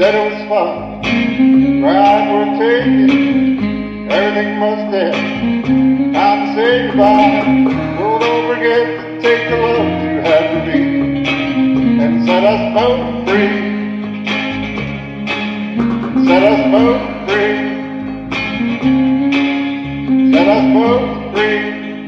said it was fun, ride worth taking, everything must end. Time to say goodbye, oh, don't forget to take the love you had for me, and set us both free, set us both free, set us both free.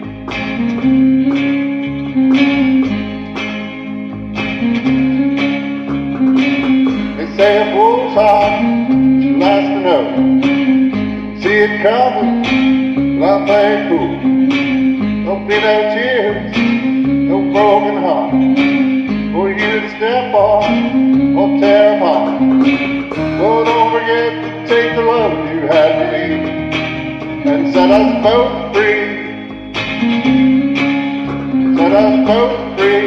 Say a fool's heart is the last to know. See it coming, but I play it cool. Don't be no tears, no broken heart, for you to step on or tear apart. Oh, don't forget to take the love you had for me, and set us both free, set us both free,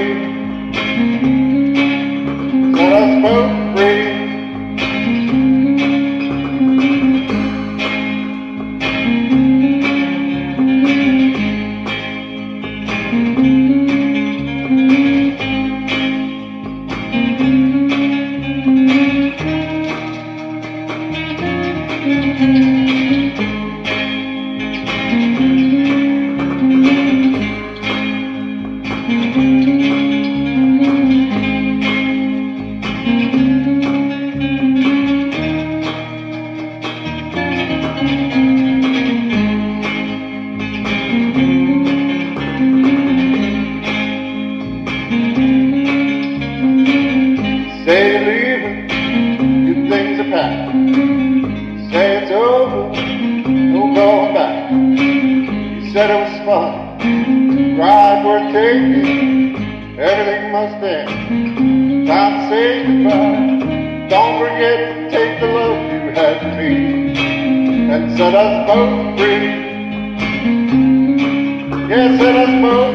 set us both free. Say you're leaving, good things are packed. Say it's over, no going back. You said it was fun, ride worth taking, everything must end. Time to say goodbye, don't forget to take the love you had for me, and set us both free. Yeah, set us both